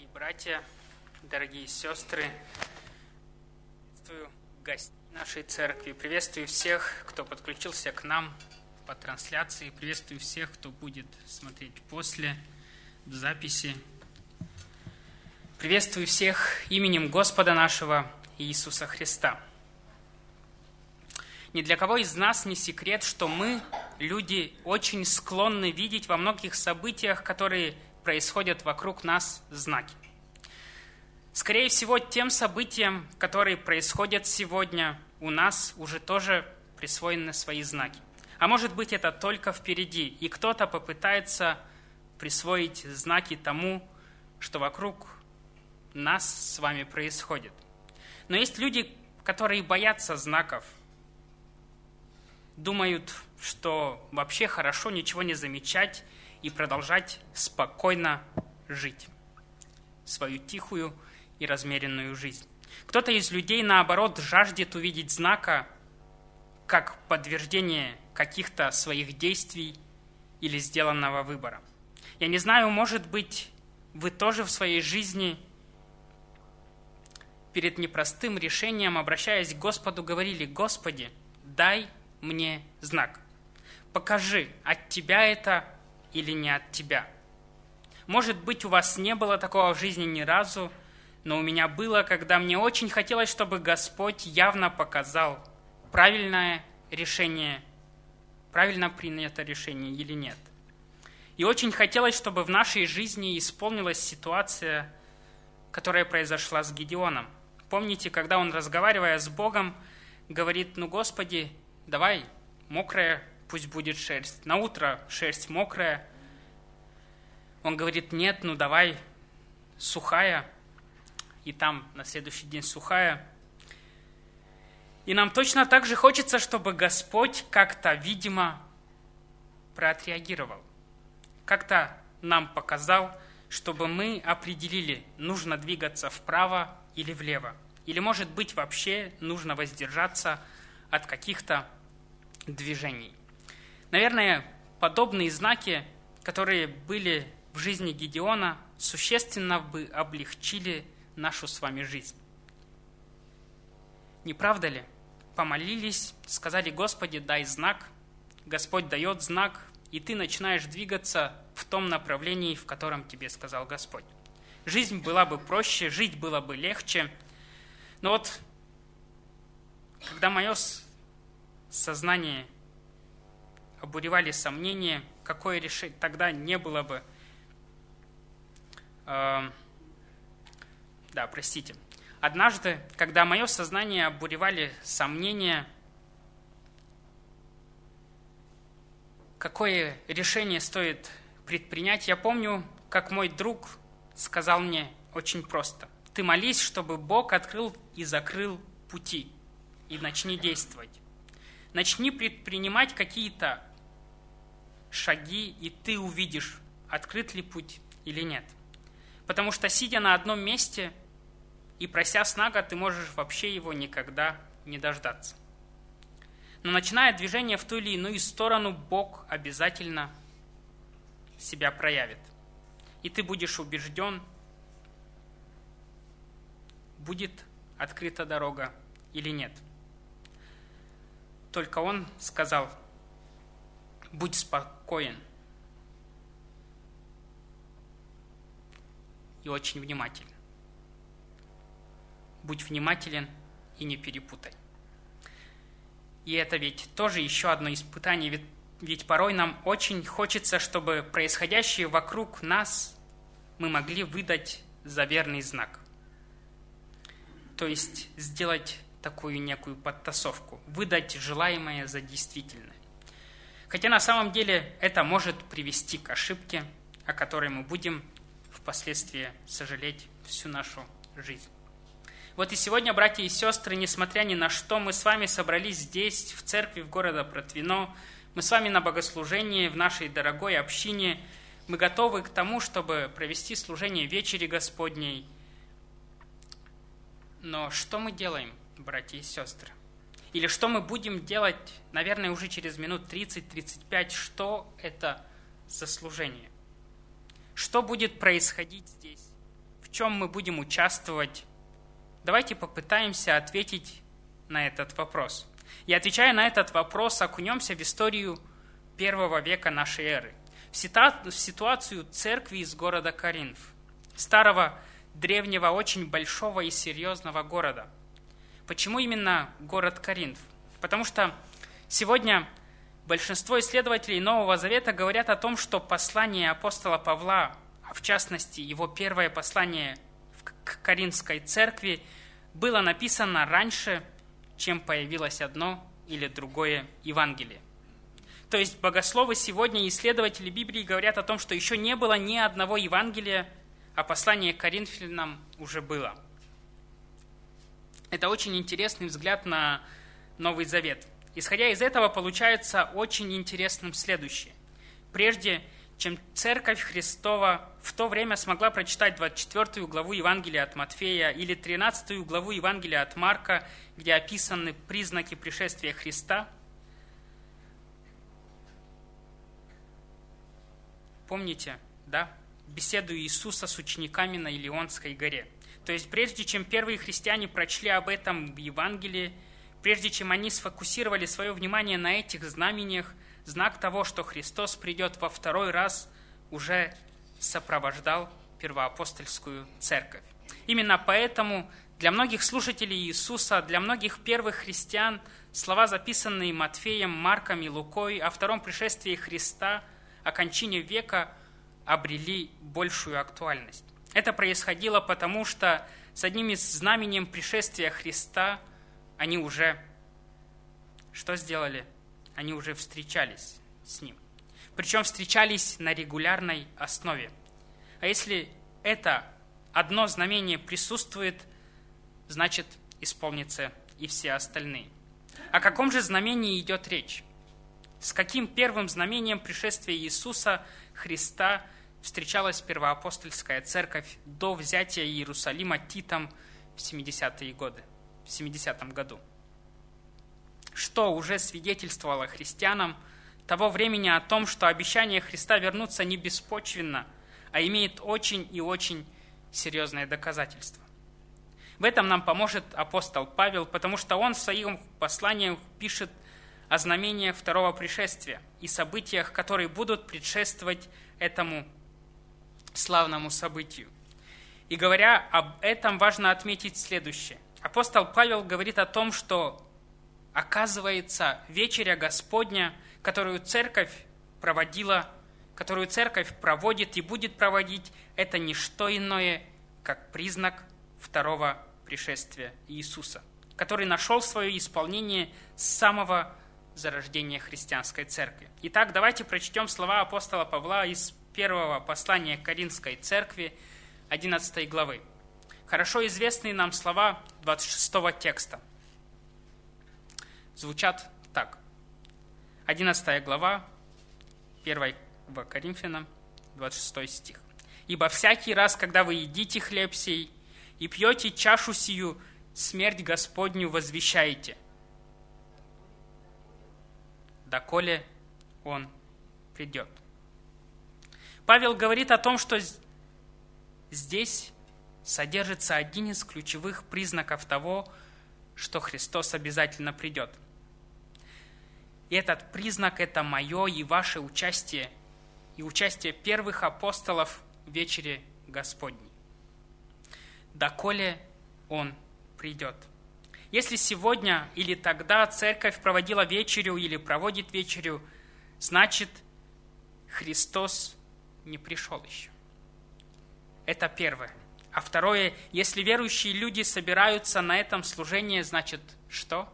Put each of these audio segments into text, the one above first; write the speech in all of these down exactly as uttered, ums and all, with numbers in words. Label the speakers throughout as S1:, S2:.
S1: Дорогие братья, дорогие сестры, приветствую гостей нашей церкви, приветствую всех, кто подключился к нам по трансляции, приветствую всех, кто будет смотреть после, в записи. Приветствую всех именем Господа нашего Иисуса Христа. Ни для кого из нас не секрет, что мы, люди, очень склонны видеть во многих событиях, которые происходят вокруг нас, знаки. Скорее всего, тем событиям, которые происходят сегодня, у нас уже тоже присвоены свои знаки. А может быть, это только впереди, и кто-то попытается присвоить знаки тому, что вокруг нас с вами происходит. Но есть люди, которые боятся знаков, думают, что вообще хорошо ничего не замечать и продолжать спокойно жить свою тихую и размеренную жизнь. Кто-то из людей, наоборот, жаждет увидеть знака как подтверждение каких-то своих действий или сделанного выбора. Я не знаю, может быть, вы тоже в своей жизни перед непростым решением, обращаясь к Господу, говорили: «Господи, дай мне знак. Покажи, от Тебя это или не от Тебя». Может быть, у вас не было такого в жизни ни разу, но у меня было, когда мне очень хотелось, чтобы Господь явно показал, правильное решение, правильно принято решение или нет. И очень хотелось, чтобы в нашей жизни исполнилась ситуация, которая произошла с Гедеоном. Помните, когда он, разговаривая с Богом, говорит: «Ну, Господи, давай, мокрая пусть будет шерсть. На утро шерсть мокрая». Он говорит: «Нет, ну давай, сухая». И там на следующий день сухая. И нам точно так же хочется, чтобы Господь как-то, видимо, проотреагировал. Как-то нам показал, чтобы мы определили, нужно двигаться вправо или влево. Или, может быть, вообще нужно воздержаться от каких-то движений. Наверное, подобные знаки, которые были в жизни Гедеона, существенно бы облегчили нашу с вами жизнь. Не правда ли? Помолились, сказали: «Господи, дай знак». Господь дает знак, и ты начинаешь двигаться в том направлении, в котором тебе сказал Господь. Жизнь была бы проще, жить было бы легче. Но вот, когда мое сознание обуревали сомнения, какое решение тогда не было бы... Э, да, простите. Однажды, когда мое сознание обуревали сомнения, какое решение стоит предпринять, я помню, как мой друг сказал мне очень просто: «Ты молись, чтобы Бог открыл и закрыл пути, и начни действовать. Начни предпринимать какие-то шаги, и ты увидишь, открыт ли путь или нет. Потому что, сидя на одном месте и прося знага, ты можешь вообще его никогда не дождаться. Но начиная движение в ту или иную сторону, Бог обязательно себя проявит. И ты будешь убежден, будет открыта дорога или нет». Только он сказал: «Будь спокоен и очень внимателен. Будь внимателен и не перепутай». И это ведь тоже еще одно испытание, ведь, ведь порой нам очень хочется, чтобы происходящее вокруг нас мы могли выдать за верный знак. То есть сделать такую некую подтасовку, выдать желаемое за действительное. Хотя на самом деле это может привести к ошибке, о которой мы будем впоследствии сожалеть всю нашу жизнь. Вот и сегодня, братья и сестры, несмотря ни на что, мы с вами собрались здесь, в церкви в города Протвино, мы с вами на богослужении в нашей дорогой общине, мы готовы к тому, чтобы провести служение вечери Господней. Но что мы делаем, братья и сестры? Или что мы будем делать, наверное, уже через минут тридцать-тридцать пять, что это за служение? Что будет происходить здесь, в в чем мы будем участвовать? Давайте попытаемся ответить на этот вопрос. И отвечая на этот вопрос, окунемся в историю первого века нашей эры, в ситуацию церкви из города Коринф, старого, древнего, очень большого и серьезного города. Почему именно город Коринф? Потому что сегодня большинство исследователей Нового Завета говорят о том, что послание апостола Павла, а в частности его первое послание к Коринфской церкви, было написано раньше, чем появилось одно или другое Евангелие. То есть богословы сегодня и исследователи Библии говорят о том, что еще не было ни одного Евангелия, а послание к Коринфянам уже было. Это очень интересный взгляд на Новый Завет. Исходя из этого, получается очень интересным следующее. Прежде чем Церковь Христова в то время смогла прочитать двадцать четвёртую главу Евангелия от Матфея или тринадцатую главу Евангелия от Марка, где описаны признаки пришествия Христа, помните, да, беседу Иисуса с учениками на Илионской горе. То есть прежде чем первые христиане прочли об этом в Евангелии, прежде чем они сфокусировали свое внимание на этих знамениях, знак того, что Христос придет во второй раз, уже сопровождал первоапостольскую церковь. Именно поэтому для многих слушателей Иисуса, для многих первых христиан, слова, записанные Матфеем, Марком и Лукой о втором пришествии Христа, о кончине века, обрели большую актуальность. Это происходило потому, что с одним из знамением пришествия Христа они уже что сделали? Они уже встречались с Ним. Причем встречались на регулярной основе. А если это одно знамение присутствует, значит, исполнится и все остальные. О каком же знамении идет речь? С каким первым знамением пришествия Иисуса Христа встречалась первоапостольская церковь до взятия Иерусалима Титом в семидесятые годы, в семидесятом году? Что уже свидетельствовало христианам того времени о том, что обещание Христа вернуться не беспочвенно, а имеет очень и очень серьезное доказательство. В этом нам поможет апостол Павел, потому что он в своих посланиях пишет о знамениях второго пришествия и событиях, которые будут предшествовать этому славному событию. И говоря об этом, важно отметить следующее. Апостол Павел говорит о том, что, оказывается, вечеря Господня, которую церковь проводила, которую церковь проводит и будет проводить, это не что иное, как признак второго пришествия Иисуса, который нашел свое исполнение с самого зарождения христианской церкви. Итак, давайте прочтем слова апостола Павла из первого послания к Коринфской церкви, одиннадцатой главы. Хорошо известные нам слова двадцать шестого текста. Звучат так. одиннадцатая глава, первого Коринфянам, двадцать шестой стих. «Ибо всякий раз, когда вы едите хлеб сей и пьете чашу сию, смерть Господню возвещаете, доколе Он придет». Павел говорит о том, что здесь содержится один из ключевых признаков того, что Христос обязательно придет. И этот признак – это мое и ваше участие, и участие первых апостолов в вечере Господней. Доколе Он придет. Если сегодня или тогда церковь проводила вечерю или проводит вечерю, значит, Христос не пришел еще. Это первое. А второе, если верующие люди собираются на этом служении, значит, что?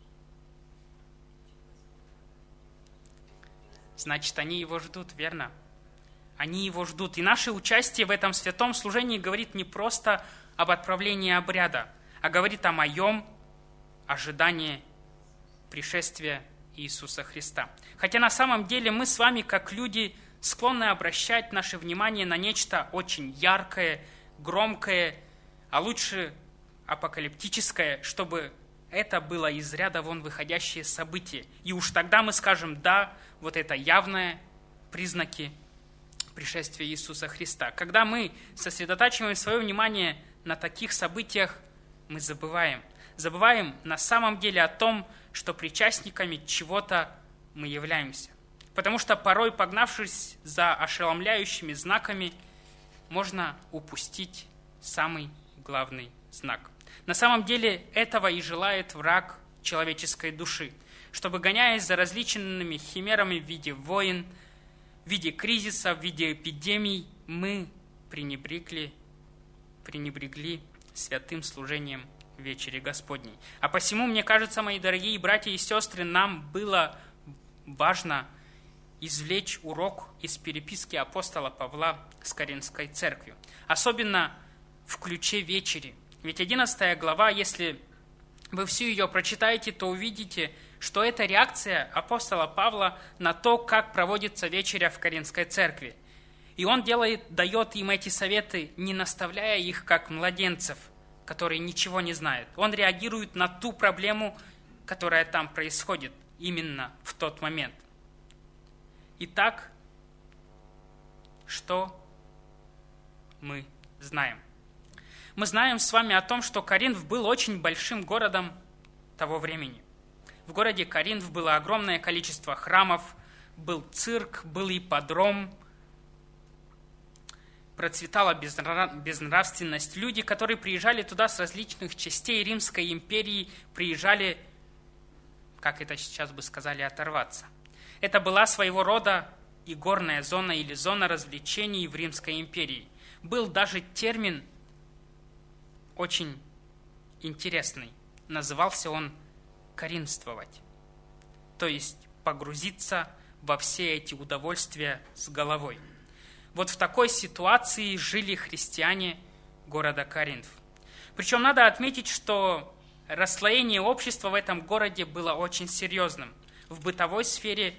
S1: Значит, они Его ждут, верно? Они Его ждут. И наше участие в этом святом служении говорит не просто об отправлении обряда, а говорит о моем ожидании пришествия Иисуса Христа. Хотя на самом деле мы с вами, как люди, склонны обращать наше внимание на нечто очень яркое, громкое, а лучше апокалиптическое, чтобы это было из ряда вон выходящее событие. И уж тогда мы скажем, да, вот это явные признаки пришествия Иисуса Христа. Когда мы сосредотачиваем свое внимание на таких событиях, мы забываем. Забываем на самом деле о том, что причастниками чего-то мы являемся. Потому что порой, погнавшись за ошеломляющими знаками, можно упустить самый главный знак. На самом деле этого и желает враг человеческой души, чтобы, гоняясь за различными химерами в виде войн, в виде кризиса, в виде эпидемий, мы пренебрегли, пренебрегли святым служением вечери Господней. А посему, мне кажется, мои дорогие братья и сестры, нам было важно извлечь урок из переписки апостола Павла с Коринфской церковью. Особенно в ключе вечери. Ведь одиннадцатая глава, если вы всю ее прочитаете, то увидите, что это реакция апостола Павла на то, как проводится вечеря в Коринфской церкви. И он делает, дает им эти советы, не наставляя их как младенцев, которые ничего не знают. Он реагирует на ту проблему, которая там происходит именно в тот момент. Итак, что мы знаем? Мы знаем с вами о том, что Коринф был очень большим городом того времени. В городе Коринф было огромное количество храмов, был цирк, был ипподром, процветала безнравственность. Люди, которые приезжали туда с различных частей Римской империи, приезжали, как это сейчас бы сказали, оторваться. Это была своего рода игорная зона или зона развлечений в Римской империи. Был даже термин очень интересный. Назывался он «коринфствовать», то есть погрузиться во все эти удовольствия с головой. Вот в такой ситуации жили христиане города Коринф. Причем надо отметить, что расслоение общества в этом городе было очень серьезным. В бытовой сфере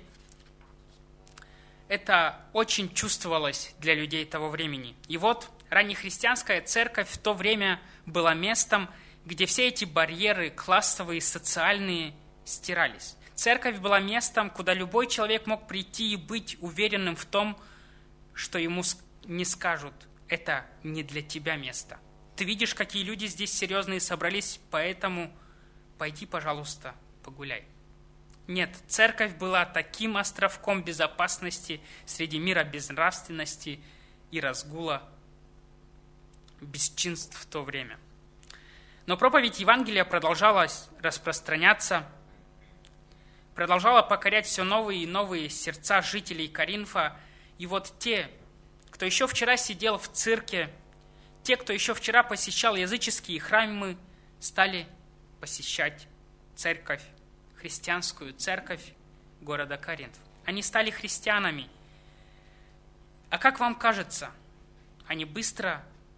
S1: это очень чувствовалось для людей того времени. И вот раннехристианская церковь в то время была местом, где все эти барьеры классовые, социальные стирались. Церковь была местом, куда любой человек мог прийти и быть уверенным в том, что ему не скажут: это не для тебя место. Ты видишь, какие люди здесь серьезные собрались, поэтому пойди, пожалуйста, погуляй. Нет, церковь была таким островком безопасности среди мира безнравственности и разгула бесчинств в то время. Но проповедь Евангелия продолжала распространяться, продолжала покорять все новые и новые сердца жителей Коринфа. И вот те, кто еще вчера сидел в цирке, те, кто еще вчера посещал языческие храмы, стали посещать церковь, христианскую церковь города Коринф. Они стали христианами. А как вам кажется, они быстро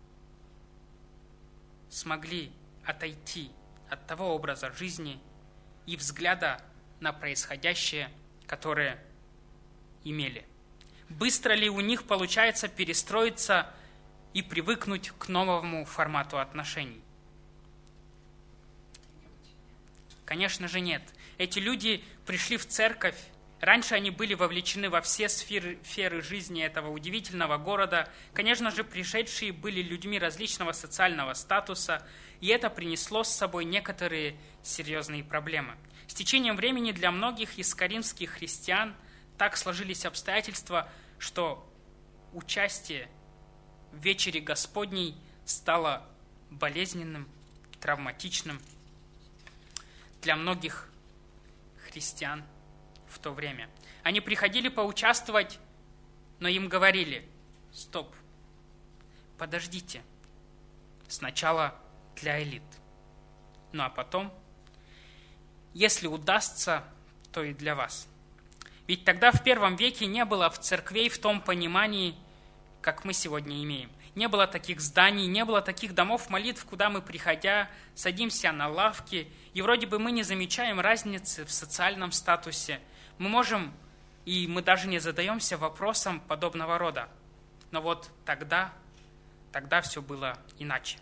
S1: смогли отойти от того образа жизни и взгляда на происходящее, которое имели? Быстро ли у них получается перестроиться и привыкнуть к новому формату отношений? Конечно же нет. Эти люди пришли в церковь. Раньше они были вовлечены во все сферы, сферы жизни этого удивительного города. Конечно же, пришедшие были людьми различного социального статуса, и это принесло с собой некоторые серьезные проблемы. С течением времени для многих из коринфских христиан так сложились обстоятельства, что участие в вечере Господней стало болезненным, травматичным для многих христиан в то время. Они приходили поучаствовать, но им говорили: стоп, подождите, сначала для элит. Ну а потом, если удастся, то и для вас. Ведь тогда в первом веке не было в церквей в том понимании, как мы сегодня имеем. Не было таких зданий, не было таких домов молитв, куда мы, приходя, садимся на лавки, и вроде бы мы не замечаем разницы в социальном статусе. Мы можем, и мы даже не задаемся вопросом подобного рода. Но вот тогда, тогда все было иначе.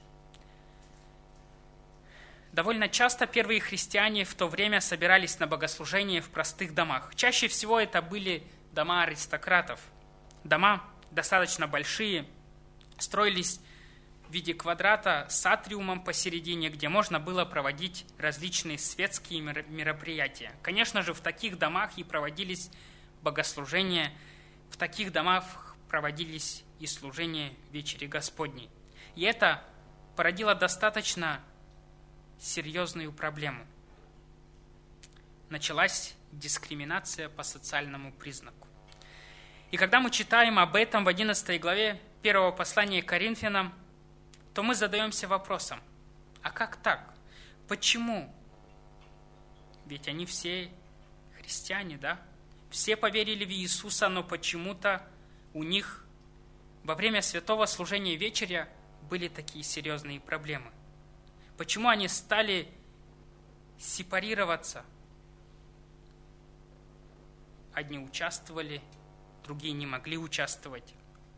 S1: Довольно часто первые христиане в то время собирались на богослужение в простых домах. Чаще всего это были дома аристократов, дома достаточно большие, строились в виде квадрата с атриумом посередине, где можно было проводить различные светские мероприятия. Конечно же, в таких домах и проводились богослужения, в таких домах проводились и служения Вечери Господней. И это породило достаточно серьезную проблему. Началась дискриминация по социальному признаку. И когда мы читаем об этом в одиннадцатой главе первого послания к Коринфянам, то мы задаемся вопросом, а как так? Почему? Ведь они все христиане, да? Все поверили в Иисуса, но почему-то у них во время святого служения вечеря были такие серьезные проблемы. Почему они стали сепарироваться? Одни участвовали, другие не могли участвовать.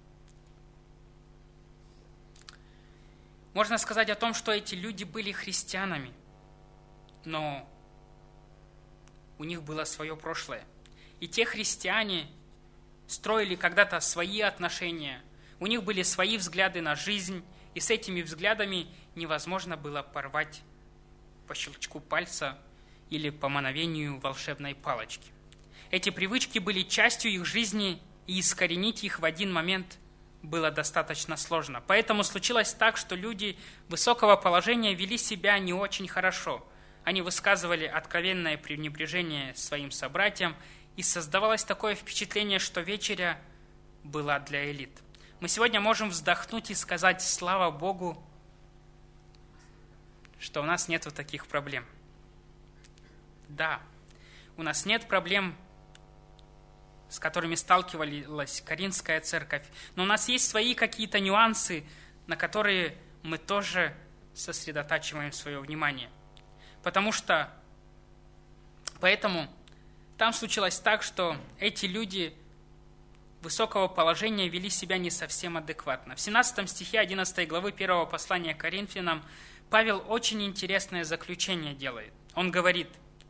S1: Можно сказать о том, что эти люди были христианами, но у них было свое прошлое. И те христиане строили когда-то свои отношения, у них были свои взгляды на жизнь, и с этими взглядами невозможно было порвать по щелчку пальца или по мановению волшебной палочки. Эти привычки были частью их жизни, и искоренить их в один момент было достаточно сложно. Поэтому случилось так, что люди высокого положения вели себя не очень хорошо. Они высказывали откровенное пренебрежение своим собратьям, и создавалось такое впечатление, что вечеря была для элит. Мы сегодня можем вздохнуть и сказать: слава Богу, что у нас нет таких проблем. Да, у нас нет проблем, с которыми сталкивалась Коринфская церковь, но у нас есть свои какие-то нюансы, на которые мы тоже сосредотачиваем свое внимание. Потому что, поэтому там случилось так, что эти люди высокого положения вели себя не совсем адекватно. В семнадцатом стихе одиннадцатой главы первого послания к Коринфянам Павел очень интересное заключение делает. Он говорит: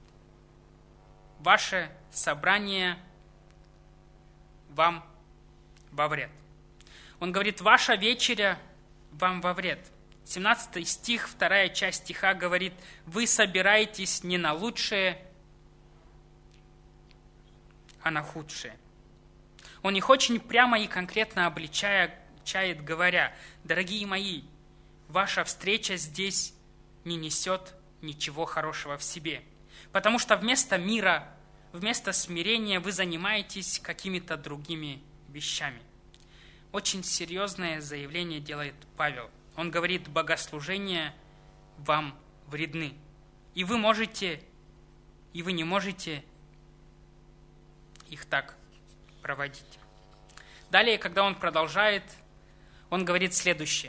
S1: «Ваше собрание вам во вред». Он говорит: «Ваша вечеря вам во вред». семнадцатый стих, вторая часть стиха говорит: «Вы собираетесь не на лучшее, а на худшее». Он их очень прямо и конкретно обличает, говоря: «Дорогие мои, ваша встреча здесь не несет ничего хорошего в себе, потому что вместо мира, вместо смирения вы занимаетесь какими-то другими вещами». Очень серьезное заявление делает Павел. Он говорит: богослужения вам вредны, и вы можете, и вы не можете их так проводить. Далее, когда он продолжает, он говорит следующее: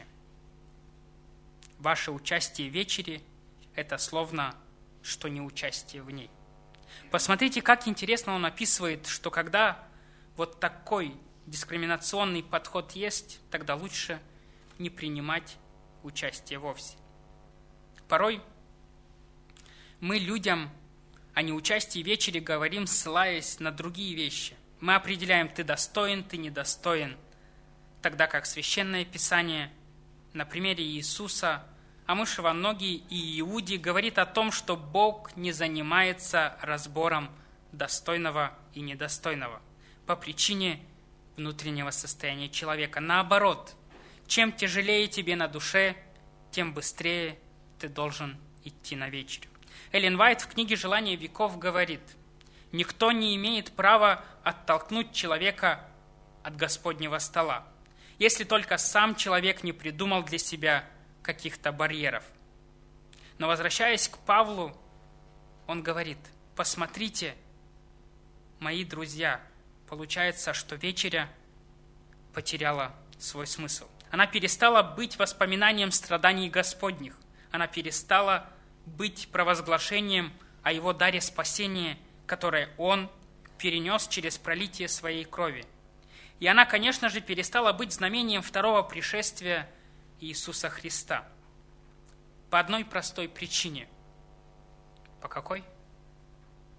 S1: ваше участие в вечере – это словно, что не участие в ней. Посмотрите, как интересно он описывает, что когда вот такой дискриминационный подход есть, тогда лучше не принимать участие вовсе. Порой мы людям о неучастии в вечере говорим, ссылаясь на другие вещи. Мы определяем: ты достоин, ты недостоин. Тогда как Священное Писание на примере Иисуса, а мы во многие и Иуде, говорит о том, что Бог не занимается разбором достойного и недостойного по причине внутреннего состояния человека. Наоборот, чем тяжелее тебе на душе, тем быстрее ты должен идти на вечерю. Эллен Уайт в книге «Желание веков» говорит: «Никто не имеет права оттолкнуть человека от Господнего стола, если только сам человек не придумал для себя каких-то барьеров». Но возвращаясь к Павлу, он говорит: посмотрите, мои друзья, получается, что вечеря потеряла свой смысл. Она перестала быть воспоминанием страданий Господних. Она перестала быть провозглашением о Его даре спасения, которое Он перенес через пролитие Своей крови. И она, конечно же, перестала быть знамением второго пришествия Иисуса Христа. По одной простой причине. По какой?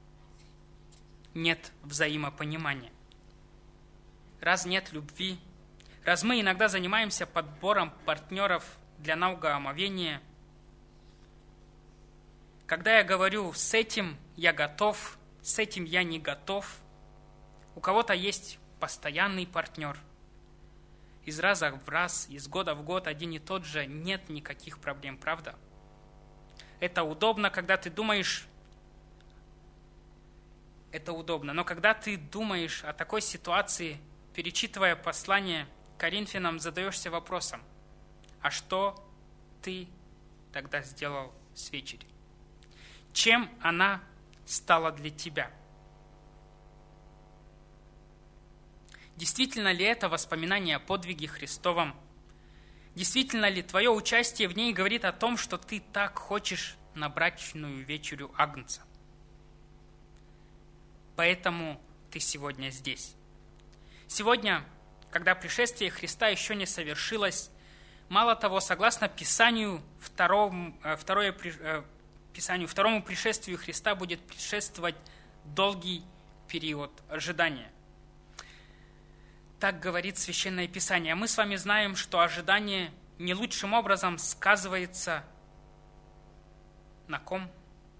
S1: Нет взаимопонимания. Раз нет любви, Раз мы иногда занимаемся подбором партнеров для нового омовения, когда я говорю «с этим я готов», «с этим я не готов», у кого-то есть постоянный партнер. Из раза в раз, из года в год один и тот же, нет никаких проблем, правда? Это удобно, когда ты думаешь, это удобно, но когда ты думаешь о такой ситуации, перечитывая послание Коринфянам, задаешься вопросом, а что ты тогда сделал с вечерей? Чем она стала для тебя? Действительно ли это воспоминание о подвиге Христовом? Действительно ли твое участие в ней говорит о том, что ты так хочешь на брачную вечерю Агнца? Поэтому ты сегодня здесь. Сегодня, когда пришествие Христа еще не совершилось, мало того, согласно Писанию, второму, второе, Писанию, второму пришествию Христа будет предшествовать долгий период ожидания. Так говорит Священное Писание. Мы с вами знаем, что ожидание не лучшим образом сказывается на ком?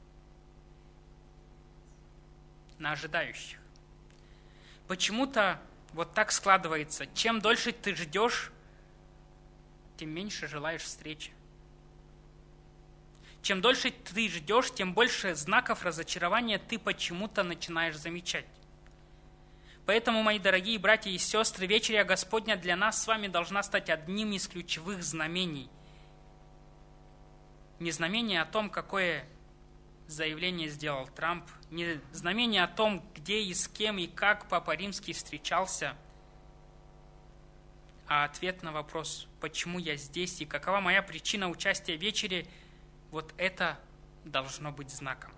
S1: На ожидающих. Почему-то вот так складывается. Чем дольше ты ждешь, тем меньше желаешь встречи. Чем дольше ты ждешь, тем больше знаков разочарования ты почему-то начинаешь замечать. Поэтому, мои дорогие братья и сестры, вечеря Господня для нас с вами должна стать одним из ключевых знамений. Не знамение о том, какое заявление сделал Трамп, не знамение о том, где и с кем и как Папа Римский встречался, а ответ на вопрос, почему я здесь и какова моя причина участия в вечере, вот это должно быть знаком.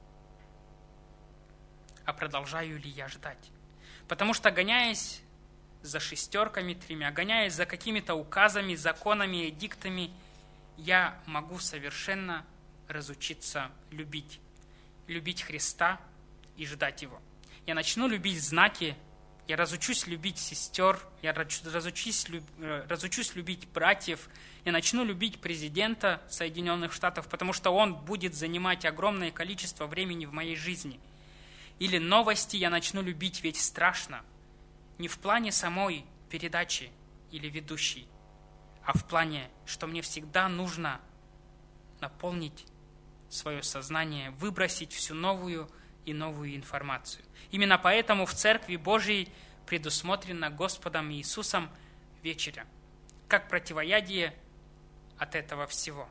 S1: А продолжаю ли я ждать? Потому что, гоняясь за шестерками тремя, гоняясь за какими-то указами, законами, эдиктами, я могу совершенно разучиться любить. Любить Христа и ждать Его. Я начну любить знаки, я разучусь любить сестер, я разучусь, разучусь любить братьев, я начну любить президента Соединенных Штатов, потому что он будет занимать огромное количество времени в моей жизни. Или новости я начну любить, ведь страшно. Не в плане самой передачи или ведущей, а в плане, что мне всегда нужно наполнить свое сознание, выбросить всю новую и новую информацию. Именно поэтому в Церкви Божией предусмотрена Господом Иисусом вечеря, как противоядие от этого всего.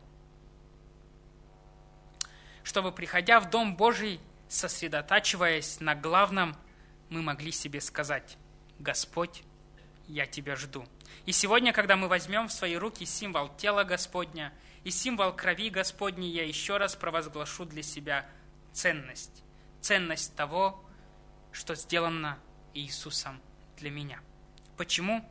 S1: Чтобы, приходя в Дом Божий, сосредотачиваясь на главном, мы могли себе сказать: «Господь, я Тебя жду». И сегодня, когда мы возьмем в свои руки символ тела Господня и символ крови Господней, я еще раз провозглашу для себя ценность. Ценность того, что сделано Иисусом для меня. Почему?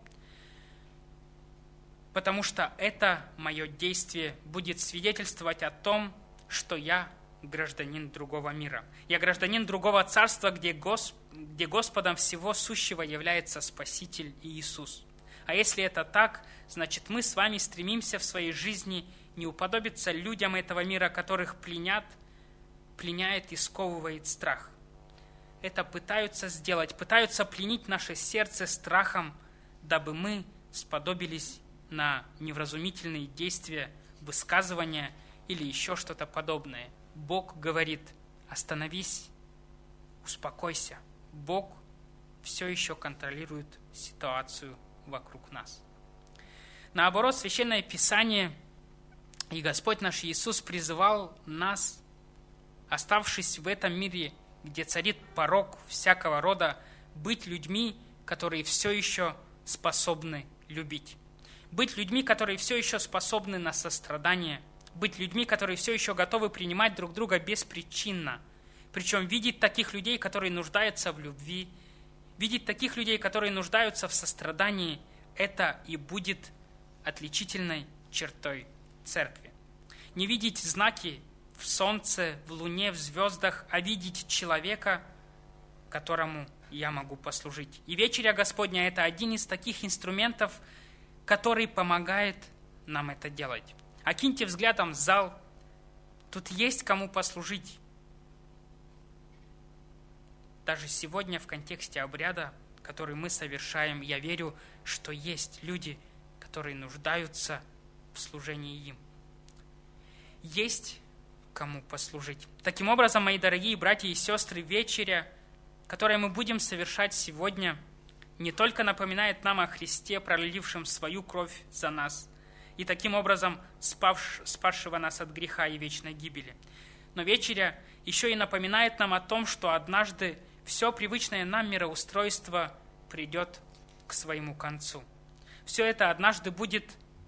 S1: Потому что это мое действие будет свидетельствовать о том, что я гражданин другого мира. Я гражданин другого царства, где, Гос... где Господом всего сущего является Спаситель Иисус. А если это так, значит, мы с вами стремимся в своей жизни не уподобиться людям этого мира, которых пленят, пленяет и сковывает страх. Это пытаются сделать, пытаются пленить наше сердце страхом, дабы мы сподобились на невразумительные действия, высказывания или еще что-то подобное. Бог говорит: остановись, успокойся. Бог все еще контролирует ситуацию вокруг нас. Наоборот, Священное Писание и Господь наш Иисус призывал нас, оставшись в этом мире, где царит порок всякого рода, быть людьми, которые все еще способны любить. Быть людьми, которые все еще способны на сострадание. Быть людьми, которые все еще готовы принимать друг друга беспричинно. Причем видеть таких людей, которые нуждаются в любви, видеть таких людей, которые нуждаются в сострадании, это и будет отличительной чертой церкви. Не видеть знаки в солнце, в луне, в звездах, а видеть человека, которому я могу послужить. И вечеря Господня – это один из таких инструментов, который помогает нам это делать. Окиньте взглядом зал. Тут есть кому послужить. Даже сегодня в контексте обряда, который мы совершаем, я верю, что есть люди, которые нуждаются в служении им. Есть кому послужить. Таким образом, мои дорогие братья и сестры, вечеря, которую мы будем совершать сегодня, не только напоминает нам о Христе, пролившем свою кровь за нас, и таким образом спавш, спасшего нас от греха и вечной гибели, но вечеря еще и напоминает нам о том, что однажды все привычное нам мироустройство придет к своему концу. Все это однажды будет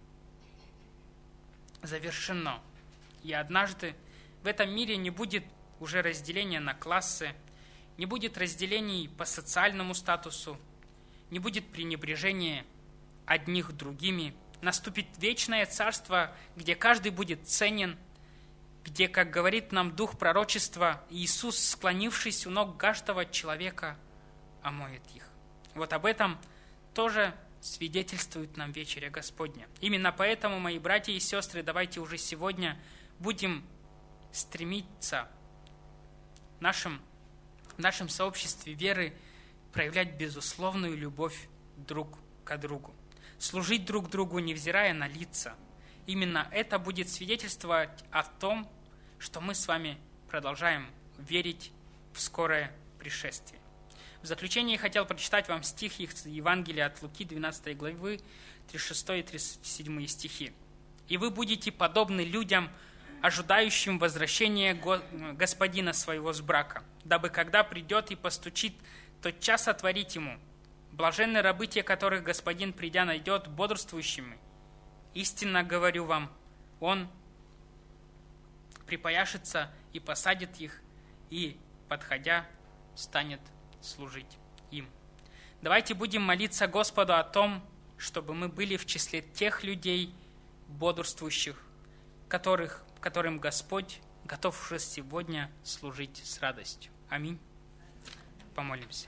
S1: завершено. И однажды в этом мире не будет уже разделения на классы, не будет разделений по социальному статусу, не будет пренебрежения одних другими. Наступит вечное царство, где каждый будет ценен, где, как говорит нам дух пророчества, Иисус, склонившись у ног каждого человека, омоет их. Вот об этом тоже свидетельствует нам вечеря Господня. Именно поэтому, мои братья и сестры, давайте уже сегодня будем стремиться в нашем, в нашем сообществе веры проявлять безусловную любовь друг к другу, служить друг другу, невзирая на лица. Именно это будет свидетельствовать о том, что мы с вами продолжаем верить в скорое пришествие. В заключение я хотел прочитать вам стих из Евангелия от Луки, двенадцатой главы, тридцать шестой и тридцать седьмой стихи. «И вы будете подобны людям, ожидающим возвращения Господина своего с брака, дабы, когда придет и постучит, тотчас отворить ему. Блаженны рабы те, которых Господин, придя, найдет бодрствующими. Истинно говорю вам, он припояшется и посадит их, и, подходя, станет служить им». Давайте будем молиться Господу о том, чтобы мы были в числе тех людей, бодрствующих, которых, которым Господь готов уже сегодня служить с радостью. Аминь. Помолимся.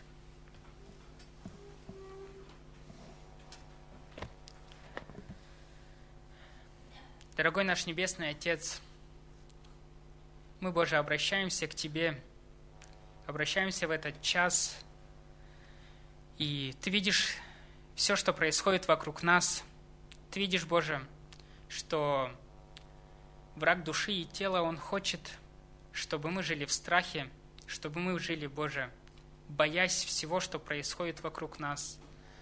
S1: Дорогой наш Небесный Отец, мы, Боже, обращаемся к Тебе, обращаемся в этот час, и Ты видишь все, что происходит вокруг нас. Ты видишь, Боже, что враг души и тела, он хочет, чтобы мы жили в страхе, чтобы мы жили, Боже, боясь всего, что происходит вокруг нас.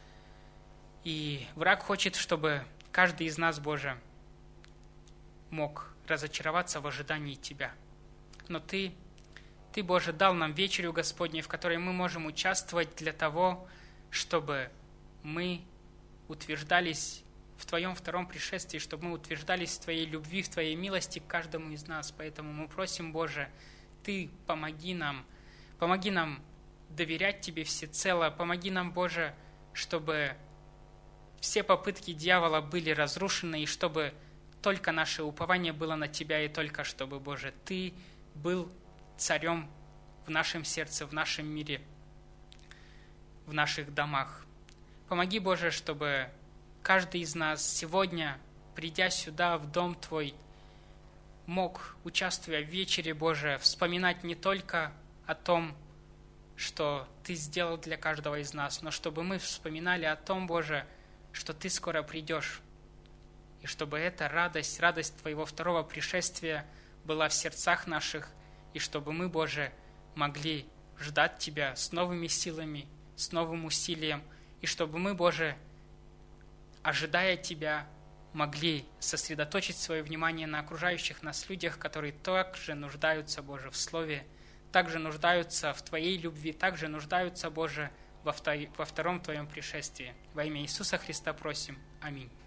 S1: И враг хочет, чтобы каждый из нас, Боже, мог разочароваться в ожидании Тебя. Но Ты, Ты, Боже, дал нам вечерю Господней, в которой мы можем участвовать для того, чтобы мы утверждались в Твоем втором пришествии, чтобы мы утверждались в Твоей любви, в Твоей милости к каждому из нас. Поэтому мы просим, Боже, Ты помоги нам, помоги нам доверять Тебе всецело, помоги нам, Боже, чтобы все попытки дьявола были разрушены, и чтобы только наше упование было на Тебя, и только чтобы, Боже, Ты был царем в нашем сердце, в нашем мире, в наших домах. Помоги, Боже, чтобы каждый из нас сегодня, придя сюда, в дом Твой, мог, участвуя в вечере, Боже, вспоминать не только о том, что Ты сделал для каждого из нас, но чтобы мы вспоминали о том, Боже, что Ты скоро придешь, и чтобы эта радость, радость Твоего второго пришествия была в сердцах наших, и чтобы мы, Боже, могли ждать Тебя с новыми силами, с новым усилием, и чтобы мы, Боже, ожидая Тебя, могли сосредоточить свое внимание на окружающих нас людях, которые также нуждаются, Боже, в Слове, также нуждаются в Твоей любви, также нуждаются, Боже, во втором Твоем пришествии. Во имя Иисуса Христа просим. Аминь.